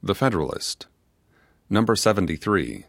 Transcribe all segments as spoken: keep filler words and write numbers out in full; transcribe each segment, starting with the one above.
The Federalist. Number seventy-three.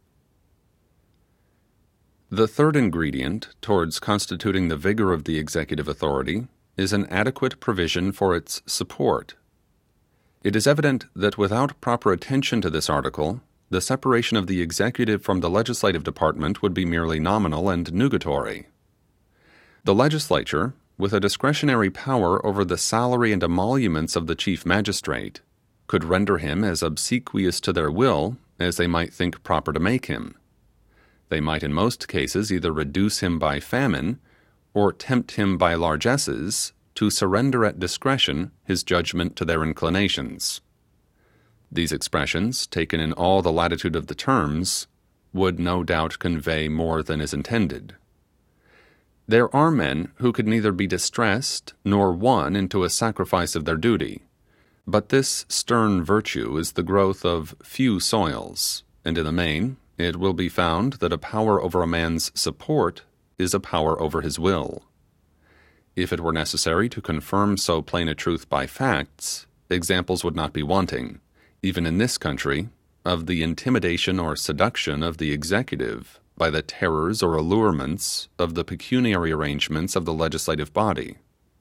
The third ingredient towards constituting the vigor of the executive authority is an adequate provision for its support. It is evident that without proper attention to this article, the separation of the executive from the legislative department would be merely nominal and nugatory. The legislature, with a discretionary power over the salary and emoluments of the chief magistrate, could render him as obsequious to their will as they might think proper to make him. They might in most cases either reduce him by famine, or tempt him by largesses to surrender at discretion his judgment to their inclinations. These expressions, taken in all the latitude of the terms, would no doubt convey more than is intended. There are men who could neither be distressed nor won into a sacrifice of their duty, but this stern virtue is the growth of few soils, and in the main it will be found that a power over a man's support is a power over his will. If it were necessary to confirm so plain a truth by facts, examples would not be wanting, even in this country, of the intimidation or seduction of the executive by the terrors or allurements of the pecuniary arrangements of the legislative body.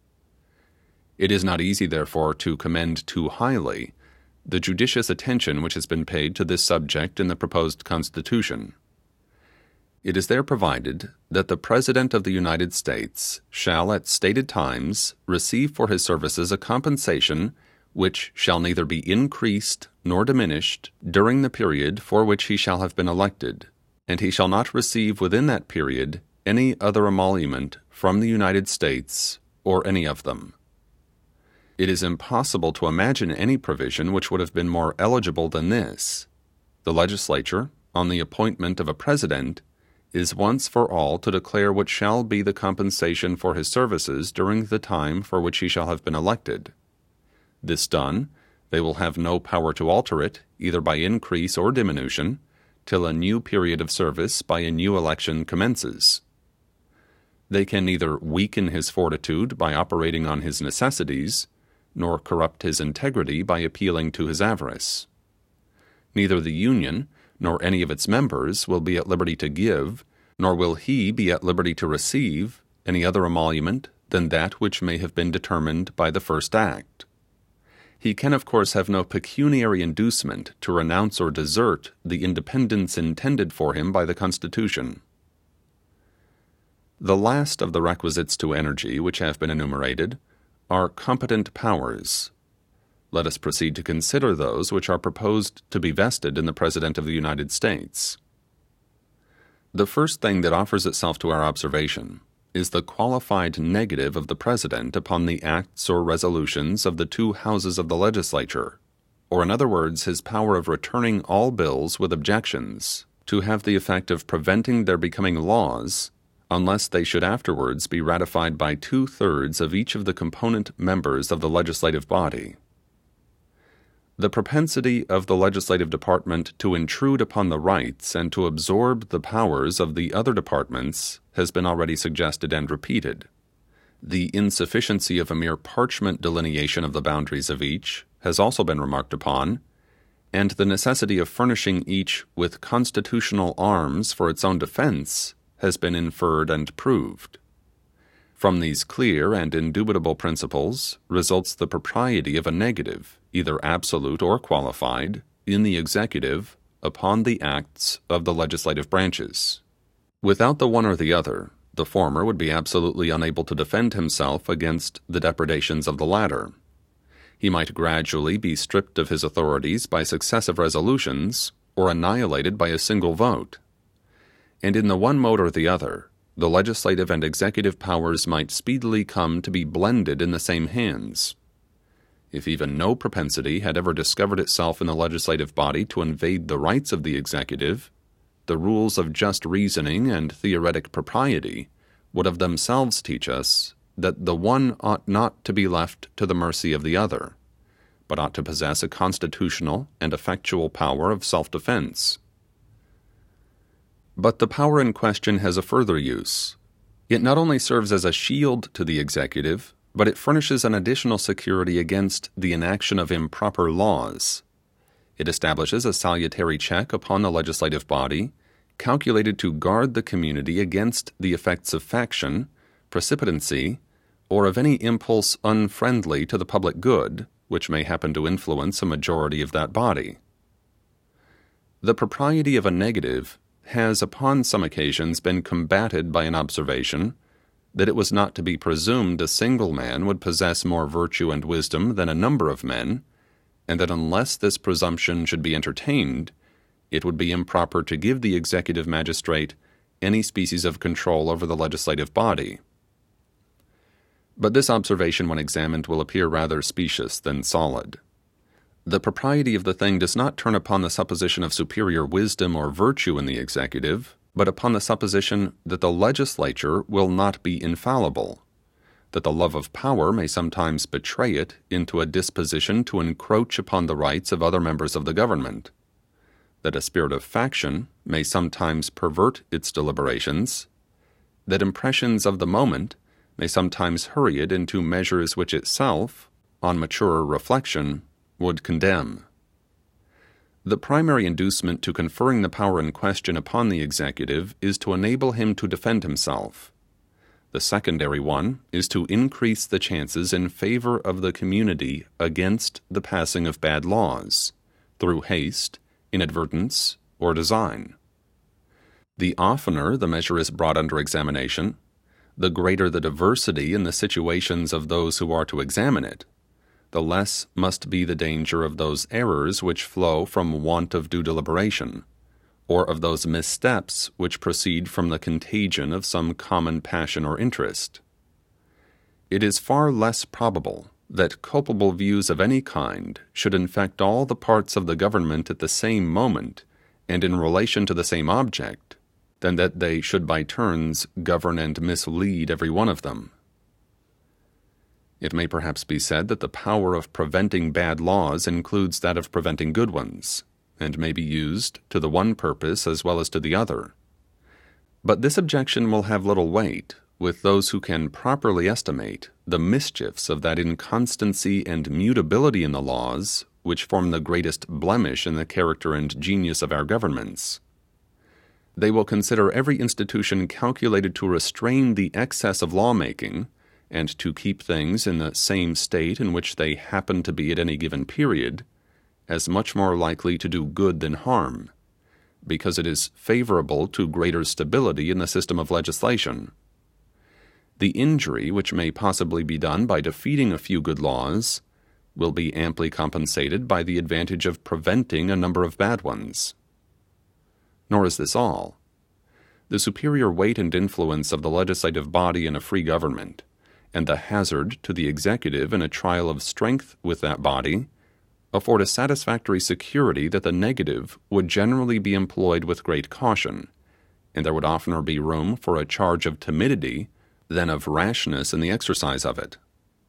It is not easy, therefore, to commend too highly the judicious attention which has been paid to this subject in the proposed Constitution. It is there provided that the President of the United States shall at stated times receive for his services a compensation which shall neither be increased nor diminished during the period for which he shall have been elected, and he shall not receive within that period any other emolument from the United States or any of them. It is impossible to imagine any provision which would have been more eligible than this. The legislature, on the appointment of a president, is once for all to declare what shall be the compensation for his services during the time for which he shall have been elected. This done, they will have no power to alter it, either by increase or diminution, till a new period of service by a new election commences. They can neither weaken his fortitude by operating on his necessities, nor corrupt his integrity by appealing to his avarice. Neither the Union, nor any of its members, will be at liberty to give, nor will he be at liberty to receive, any other emolument than that which may have been determined by the first act. He can of course have no pecuniary inducement to renounce or desert the independence intended for him by the Constitution. The last of the requisites to energy which have been enumerated are competent powers. Let us proceed to consider those which are proposed to be vested in the President of the United States. The first thing that offers itself to our observation is the qualified negative of the President upon the acts or resolutions of the two houses of the legislature, or in other words, his power of returning all bills with objections, to have the effect of preventing their becoming laws, unless they should afterwards be ratified by two-thirds of each of the component members of the legislative body. The propensity of the legislative department to intrude upon the rights and to absorb the powers of the other departments has been already suggested and repeated. The insufficiency of a mere parchment delineation of the boundaries of each has also been remarked upon, and the necessity of furnishing each with constitutional arms for its own defense has been inferred and proved. From these clear and indubitable principles results the propriety of a negative, either absolute or qualified, in the executive upon the acts of the legislative branches. Without the one or the other, the former would be absolutely unable to defend himself against the depredations of the latter. He might gradually be stripped of his authorities by successive resolutions, or annihilated by a single vote. And in the one mode or the other, the legislative and executive powers might speedily come to be blended in the same hands. If even no propensity had ever discovered itself in the legislative body to invade the rights of the executive, the rules of just reasoning and theoretic propriety would of themselves teach us that the one ought not to be left to the mercy of the other, but ought to possess a constitutional and effectual power of self-defense. But the power in question has a further use. It not only serves as a shield to the executive, but it furnishes an additional security against the inaction of improper laws. It establishes a salutary check upon the legislative body, calculated to guard the community against the effects of faction, precipitancy, or of any impulse unfriendly to the public good, which may happen to influence a majority of that body. The propriety of a negative has upon some occasions been combated by an observation that it was not to be presumed a single man would possess more virtue and wisdom than a number of men, and that unless this presumption should be entertained, it would be improper to give the executive magistrate any species of control over the legislative body. But this observation, when examined, will appear rather specious than solid. The propriety of the thing does not turn upon the supposition of superior wisdom or virtue in the executive, but upon the supposition that the legislature will not be infallible, that the love of power may sometimes betray it into a disposition to encroach upon the rights of other members of the government, that a spirit of faction may sometimes pervert its deliberations, that impressions of the moment may sometimes hurry it into measures which itself, on maturer reflection, would condemn. The primary inducement to conferring the power in question upon the executive is to enable him to defend himself. The secondary one is to increase the chances in favor of the community against the passing of bad laws, through haste, inadvertence, or design. The oftener the measure is brought under examination, the greater the diversity in the situations of those who are to examine it, the less must be the danger of those errors which flow from want of due deliberation, or of those missteps which proceed from the contagion of some common passion or interest. It is far less probable that culpable views of any kind should infect all the parts of the government at the same moment and in relation to the same object, than that they should by turns govern and mislead every one of them. It may perhaps be said that the power of preventing bad laws includes that of preventing good ones, and may be used to the one purpose as well as to the other. But this objection will have little weight with those who can properly estimate the mischiefs of that inconstancy and mutability in the laws which form the greatest blemish in the character and genius of our governments. They will consider every institution calculated to restrain the excess of lawmaking, and to keep things in the same state in which they happen to be at any given period, as much more likely to do good than harm, because it is favorable to greater stability in the system of legislation. The injury which may possibly be done by defeating a few good laws will be amply compensated by the advantage of preventing a number of bad ones. Nor is this all. The superior weight and influence of the legislative body in a free government, and the hazard to the executive in a trial of strength with that body, afford a satisfactory security that the negative would generally be employed with great caution, and there would oftener be room for a charge of timidity than of rashness in the exercise of it.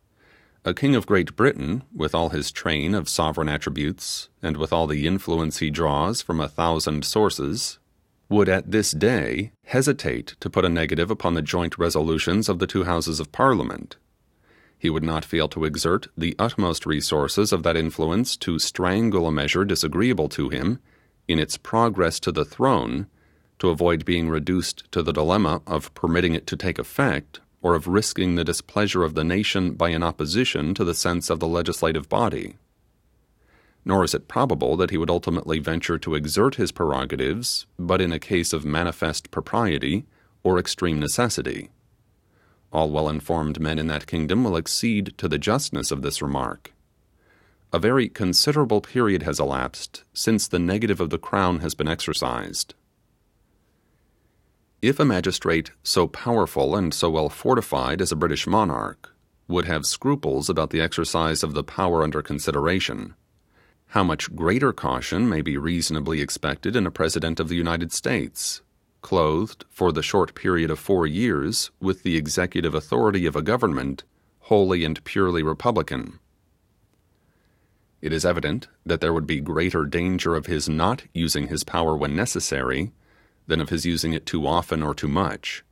A king of Great Britain, with all his train of sovereign attributes, and with all the influence he draws from a thousand sources, would at this day hesitate to put a negative upon the joint resolutions of the two houses of Parliament. He would not fail to exert the utmost resources of that influence to strangle a measure disagreeable to him in its progress to the throne, to avoid being reduced to the dilemma of permitting it to take effect, or of risking the displeasure of the nation by an opposition to the sense of the legislative body. Nor is it probable that he would ultimately venture to exert his prerogatives but in a case of manifest propriety or extreme necessity. All well-informed men in that kingdom will accede to the justness of this remark. A very considerable period has elapsed since the negative of the crown has been exercised. If a magistrate so powerful and so well fortified as a British monarch would have scruples about the exercise of the power under consideration, how much greater caution may be reasonably expected in a President of the United States, clothed for the short period of four years with the executive authority of a government wholly and purely republican. It is evident that there would be greater danger of his not using his power when necessary than of his using it too often or too much.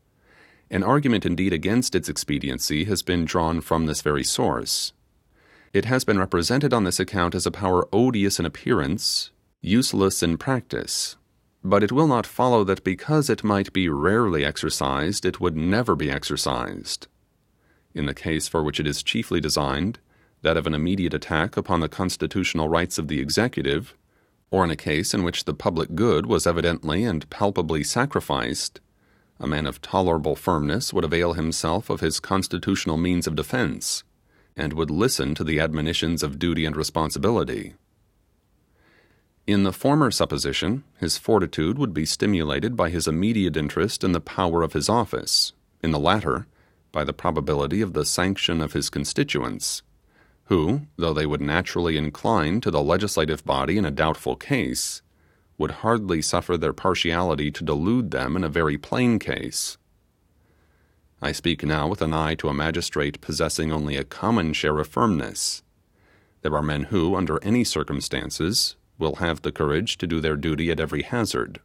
An argument indeed against its expediency has been drawn from this very source. It has been represented on this account as a power odious in appearance, useless in practice, but it will not follow that because it might be rarely exercised, it would never be exercised. In the case for which it is chiefly designed, that of an immediate attack upon the constitutional rights of the executive, or in a case in which the public good was evidently and palpably sacrificed, a man of tolerable firmness would avail himself of his constitutional means of defense, and would listen to the admonitions of duty and responsibility. In the former supposition, his fortitude would be stimulated by his immediate interest in the power of his office; in the latter, by the probability of the sanction of his constituents, who, though they would naturally incline to the legislative body in a doubtful case, would hardly suffer their partiality to delude them in a very plain case. I speak now with an eye to a magistrate possessing only a common share of firmness. There are men who, under any circumstances, will have the courage to do their duty at every hazard.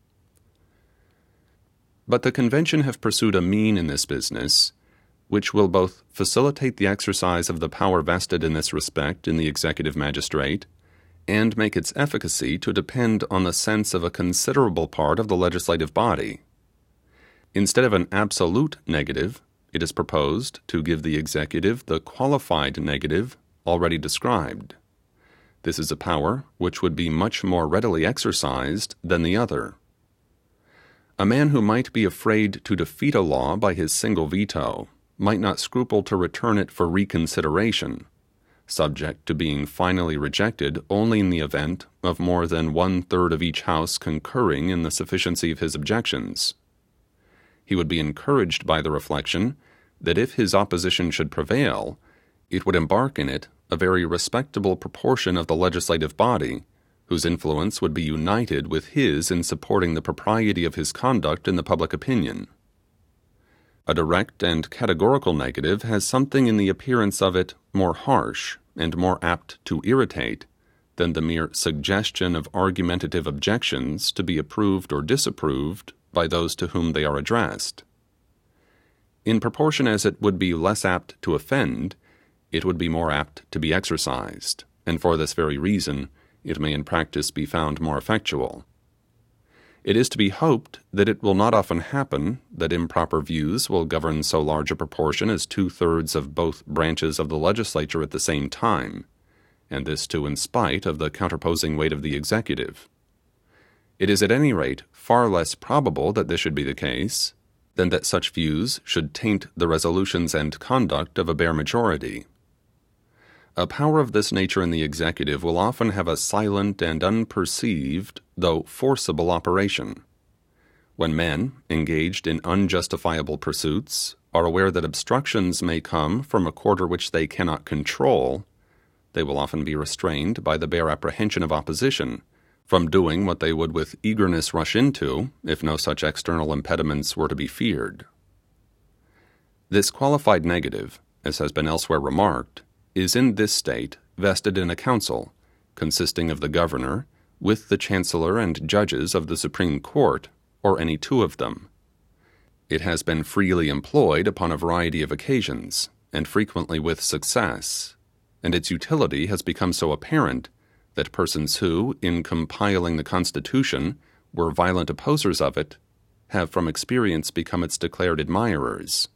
But the convention have pursued a mean in this business, which will both facilitate the exercise of the power vested in this respect in the executive magistrate, and make its efficacy to depend on the sense of a considerable part of the legislative body. Instead of an absolute negative, it is proposed to give the executive the qualified negative already described. This is a power which would be much more readily exercised than the other. A man who might be afraid to defeat a law by his single veto might not scruple to return it for reconsideration, subject to being finally rejected only in the event of more than one-third of each house concurring in the sufficiency of his objections. He would be encouraged by the reflection that if his opposition should prevail, it would embark in it a very respectable proportion of the legislative body, whose influence would be united with his in supporting the propriety of his conduct in the public opinion. A direct and categorical negative has something in the appearance of it more harsh and more apt to irritate than the mere suggestion of argumentative objections to be approved or disapproved by those to whom they are addressed. In proportion as it would be less apt to offend, it would be more apt to be exercised, and for this very reason it may in practice be found more effectual. It is to be hoped that it will not often happen that improper views will govern so large a proportion as two-thirds of both branches of the legislature at the same time, and this too in spite of the counterposing weight of the executive. It is at any rate far less probable that this should be the case, than that such views should taint the resolutions and conduct of a bare majority. A power of this nature in the executive will often have a silent and unperceived, though forcible operation. When men, engaged in unjustifiable pursuits, are aware that obstructions may come from a quarter which they cannot control, they will often be restrained by the bare apprehension of opposition from doing what they would with eagerness rush into, if no such external impediments were to be feared. This qualified negative, as has been elsewhere remarked, is in this state vested in a council, consisting of the governor, with the chancellor and judges of the Supreme Court, or any two of them. It has been freely employed upon a variety of occasions, and frequently with success, and its utility has become so apparent that persons who, in compiling the Constitution, were violent opposers of it, have from experience become its declared admirers.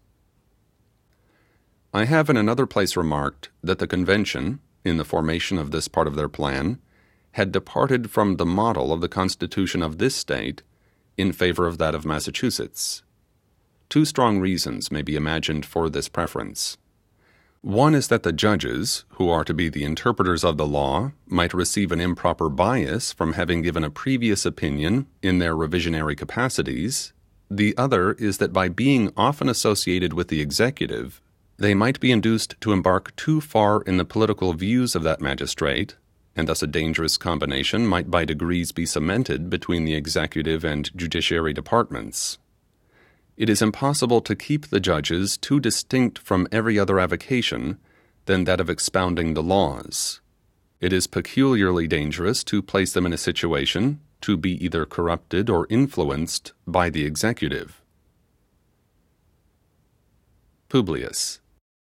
I have in another place remarked that the convention, in the formation of this part of their plan, had departed from the model of the Constitution of this state in favor of that of Massachusetts. Two strong reasons may be imagined for this preference. One is that the judges, who are to be the interpreters of the law, might receive an improper bias from having given a previous opinion in their revisionary capacities. The other is that by being often associated with the executive, they might be induced to embark too far in the political views of that magistrate, and thus a dangerous combination might by degrees be cemented between the executive and judiciary departments. It is impossible to keep the judges too distinct from every other avocation than that of expounding the laws. It is peculiarly dangerous to place them in a situation to be either corrupted or influenced by the executive. Publius.